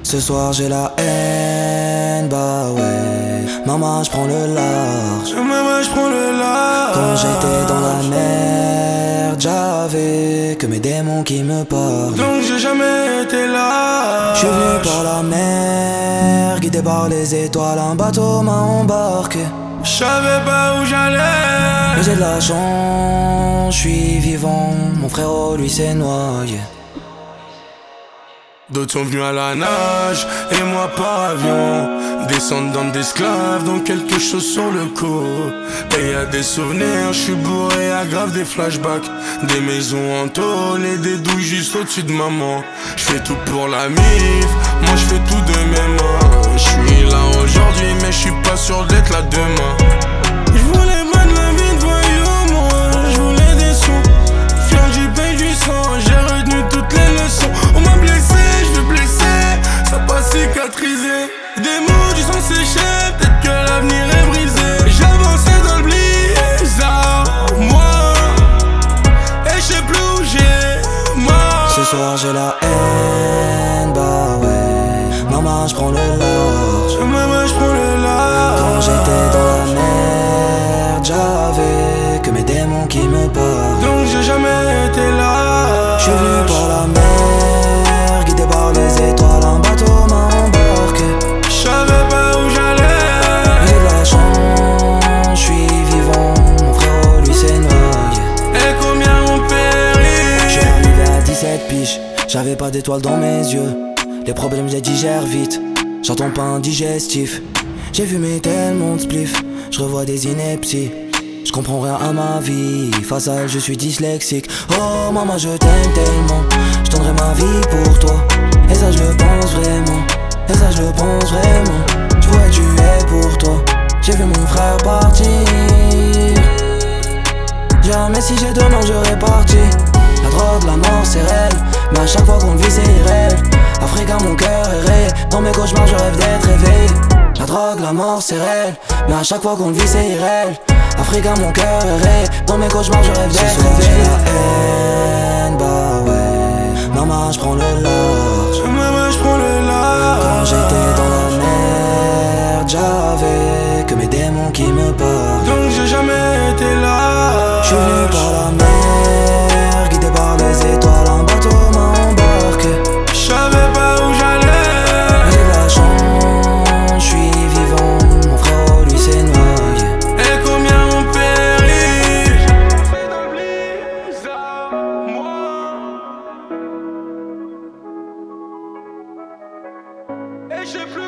Ce soir j'ai la haine, bah ouais. Maman, je prends le large. Maman, je prends le large. Quand j'étais dans la merde, j'avais que mes démons qui me parlent. Donc j'ai jamais été là. Je suis venu par la mer, guidé par les étoiles, un bateau m'a embarqué. Je savais pas où j'allais. Mais j'ai de la chance, je suis vivant. Mon frérot, lui, s'est noyé. D'autres sont venus à la nage, et moi par avion. Descendant d'esclaves, donc quelque chose sur le coup. Et y'a des souvenirs, je suis bourré, aggrave des flashbacks. Des maisons en tôle et des douilles juste au-dessus de maman. Je fais tout pour la mif, moi je fais tout de mes mains. Je suis là aujourd'hui, mais je suis pas sûr d'être là demain. Je voulais pas de la vie de voyou, moi, je voulais des sous. Fier du paye du sang, j'ai retenu toutes les leçons. On m'a blessé, je veux blesser, ça pas cicatrisé. Des mots du sang séché, peut-être que l'avenir est brisé. J'avançais dans le blizzard, moi, et je sais plus où j'ai mort. Ce soir j'ai la haine, bah ouais. Maman, je prends le large. Maman, je prends le large. Quand j'étais dans la merde, j'avais que mes démons qui me parlent. Donc j'ai jamais été là. Je suis venu par la mer, guidé par les étoiles, un bateau m'a embarqué. Je savais pas où j'allais. J'ai de la chance, je suis vivant. Mon frérot, lui, s'est noyé. Et combien on périt. Je suis arrivé à 17 piges, j'avais pas d'étoiles dans mes yeux. Les problèmes, je les digère vite, j'entends pas un digestif. J'ai fumé tellement de spliff, je revois des inepties. Je comprends rien à ma vie, face à elle je suis dyslexique. Oh maman, je t'aime tellement, je donnerai ma vie pour toi. Et ça je le pense vraiment, et ça je le pense vraiment. Je pourrais tuer pour toi, j'ai vu mon frère partir. Jamais si j'ai demain j'aurais parti. La drogue, la mort c'est réel, mais à chaque fois qu'on le vit c'est irréel. Africain mon cœur est réel, dans mes cauchemars je rêve d'être réveillé. La drogue, la mort c'est réel, mais à chaque fois qu'on le vit c'est irréel. Africain mon cœur est réel, dans mes cauchemars je rêve d'être réveillé. J'ai la haine, bah ouais. Maman, je prends le large. Maman, je prends le large. Quand j'étais dans la merde, j'avais que mes démons qui me parlent. Donc j'ai jamais été là. Je suis venu par la mer, guidé par les étoiles, un bateau m'a embarqué. Je savais pas où j'allais. J'ai de la chance, je suis vivant. Mon frérot, lui, s'est noyé. Et combien on périt. J'avais dans le blizzard, moi. Et je sais plus